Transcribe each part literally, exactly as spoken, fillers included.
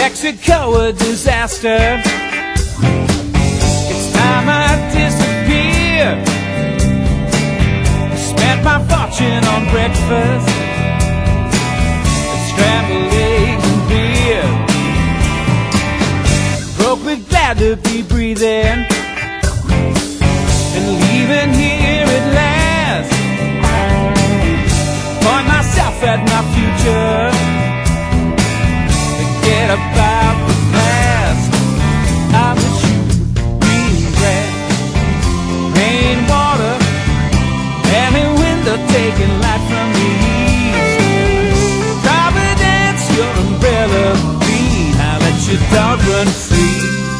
Mexico, a disaster. It's time I disappear. Spent my fortune on breakfast, scrambled eggs and beer. Broke but glad to be breathing and leaving here at last. Point myself at my future, forget about the past. I wish you green grass, rainwater, any window taking light from the east. Providence, your umbrella be, now let your dog run free.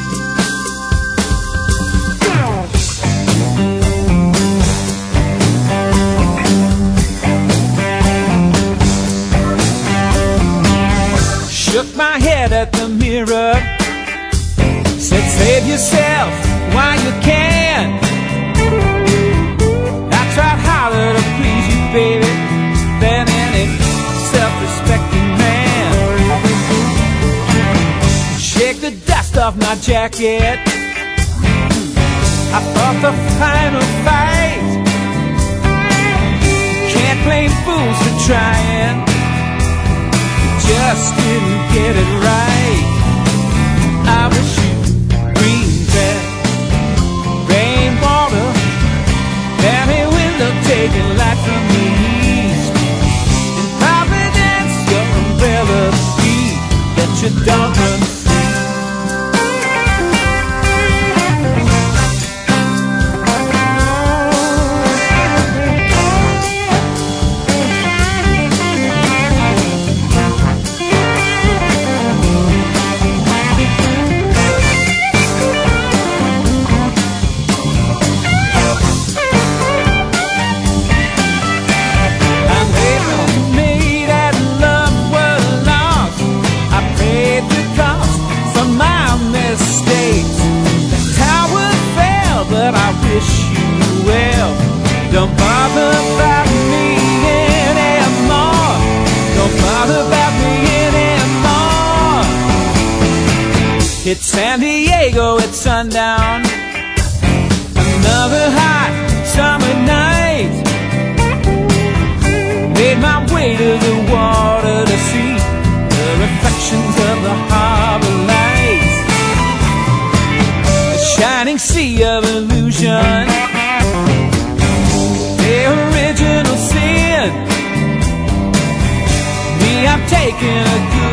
Shook my head at the mirror, said save yourself while you can. I tried harder to please you, baby, than any self-respecting man. Shake the dust off my jacket, I fought the final fight. Can't blame fools for trying, just didn't get it right. I wish you green grass, rainwater, any window taking light from the east. In Providence, your umbrella be, let your dog run free. Don't bother about me anymore. Don't bother about me anymore. It's San Diego at sundown, another hot summer night. Made my way to the water to see the reflections of the harbor lights. A shining sea of illusion, original sin. Me, I'm taking a good